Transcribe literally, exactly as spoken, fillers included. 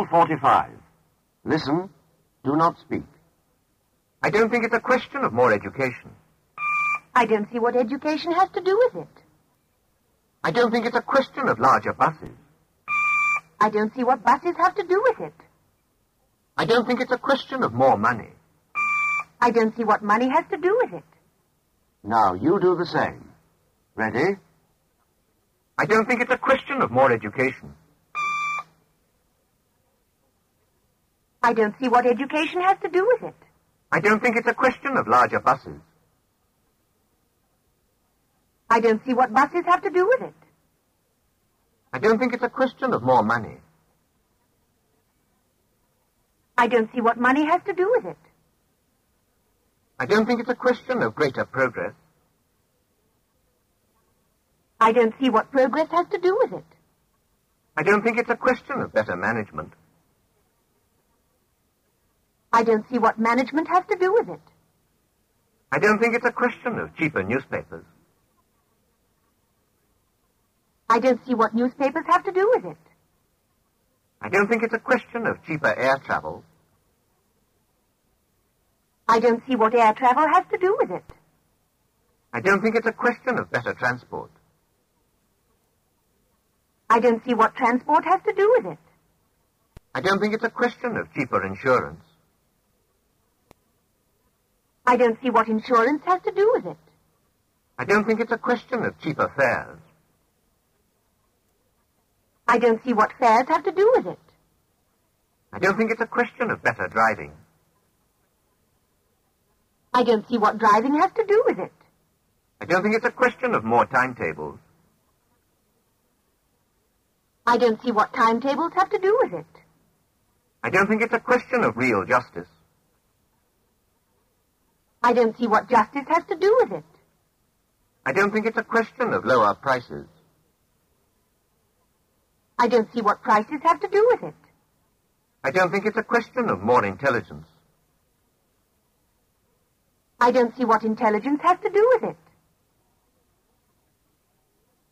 Rule forty-five. Listen. Do not speak. I don't think it's a question of more education. I don't see what education has to do with it. I don't think it's a question of larger buses. I don't see what buses have to do with it. I don't think it's a question of more money. I don't see what money has to do with it. Now, you do the same. Ready? I don't think it's a question of more education. I don't see what education has to do with it. I don't think it's a question of larger buses. I don't see what buses have to do with it. I don't think it's a question of more money. I don't see what money has to do with it. I don't think it's a question of greater progress. I don't see what progress has to do with it. I don't think it's a question of better management. I don't see what management has to do with it. I don't think it's a question of cheaper newspapers. I don't see what newspapers have to do with it. I don't think it's a question of cheaper air travel. I don't see what air travel has to do with it. I don't think it's a question of better transport. I don't see what transport has to do with it. I don't think it's a question of cheaper insurance. I don't see what insurance has to do with it. I don't think it's a question of cheaper fares. I don't see what fares have to do with it. I don't think it's a question of better driving. I don't see what driving has to do with it. I don't think it's a question of more timetables. I don't see what timetables have to do with it. I don't think it's a question of real justice. I don't see what justice has to do with it. I don't think it's a question of lower prices. I don't see what prices have to do with it. I don't think it's a question of more intelligence. I don't see what intelligence has to do with it.